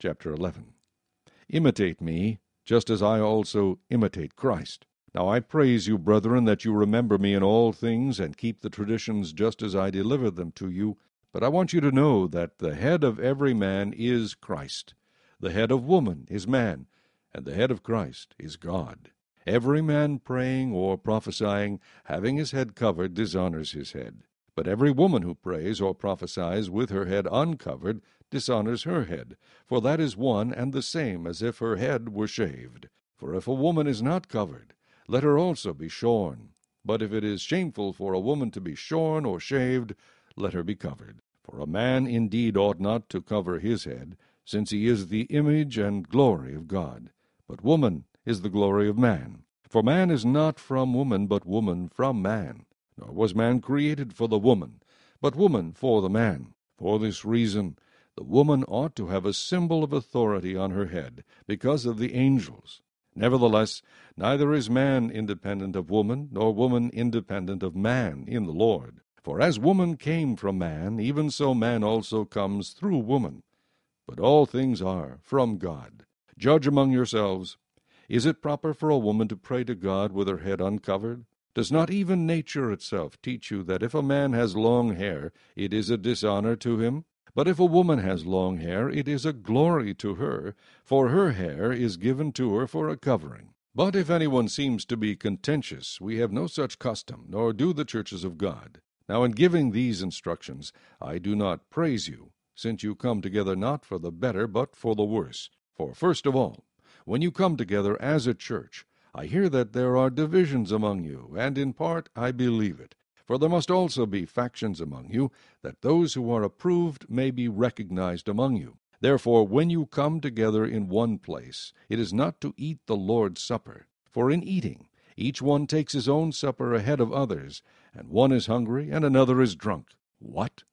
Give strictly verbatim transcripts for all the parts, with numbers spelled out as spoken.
chapter eleven. Imitate me, just as I also imitate Christ. Now I praise you, brethren, that you remember me in all things, and keep the traditions just as I delivered them to you. But I want you to know that the head of every man is Christ. The head of woman is man, and the head of Christ is God. Every man praying or prophesying, having his head covered, dishonors his head. But every woman who prays or prophesies with her head uncovered dishonors her head, for that is one and the same as if her head were shaved. For if a woman is not covered, let her also be shorn. But if it is shameful for a woman to be shorn or shaved, let her be covered. For a man indeed ought not to cover his head, since he is the image and glory of God. But woman is the glory of man. For man is not from woman, but woman from man. Nor was man created for the woman, but woman for the man. For this reason, the woman ought to have a symbol of authority on her head, because of the angels. Nevertheless, neither is man independent of woman, nor woman independent of man in the Lord. For as woman came from man, even so man also comes through woman. But all things are from God. Judge among yourselves. Is it proper for a woman to pray to God with her head uncovered? Does not even nature itself teach you that if a man has long hair, it is a dishonor to him? But if a woman has long hair, it is a glory to her, for her hair is given to her for a covering. But if anyone seems to be contentious, we have no such custom, nor do the churches of God. Now in giving these instructions, I do not praise you, since you come together not for the better, but for the worse. For first of all, when you come together as a church, I hear that there are divisions among you, and in part I believe it. For there must also be factions among you, that those who are approved may be recognized among you. Therefore, when you come together in one place, it is not to eat the Lord's Supper. For in eating, each one takes his own supper ahead of others, and one is hungry, and another is drunk. What?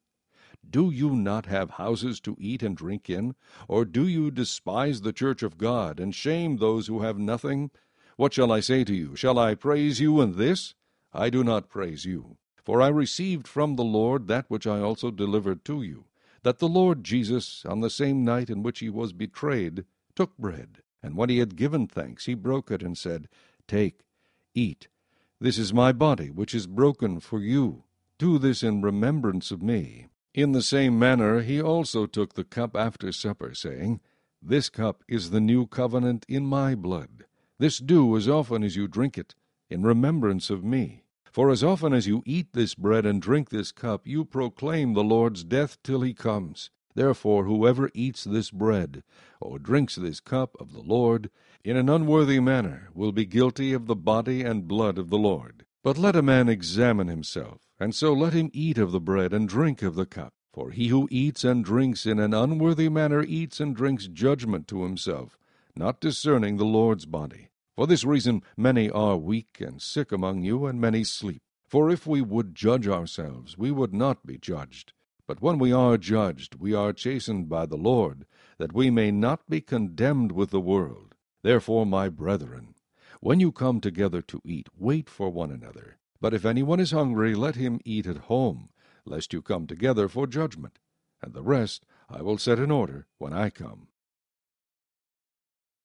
Do you not have houses to eat and drink in? Or do you despise the church of God, and shame those who have nothing? What shall I say to you? Shall I praise you in this? I do not praise you. For I received from the Lord that which I also delivered to you, that the Lord Jesus, on the same night in which he was betrayed, took bread, and when he had given thanks, he broke it, and said, Take, eat. This is my body, which is broken for you. Do this in remembrance of me. In the same manner he also took the cup after supper, saying, This cup is the new covenant in my blood. This do as often as you drink it, in remembrance of me. For as often as you eat this bread and drink this cup, you proclaim the Lord's death till he comes. Therefore whoever eats this bread, or drinks this cup of the Lord, in an unworthy manner, will be guilty of the body and blood of the Lord. But let a man examine himself, and so let him eat of the bread and drink of the cup. For he who eats and drinks in an unworthy manner eats and drinks judgment to himself, not discerning the Lord's body. For this reason many are weak and sick among you, and many sleep. For if we would judge ourselves, we would not be judged. But when we are judged, we are chastened by the Lord, that we may not be condemned with the world. Therefore, my brethren, when you come together to eat, wait for one another. But if anyone is hungry, let him eat at home, lest you come together for judgment. And the rest I will set in order when I come.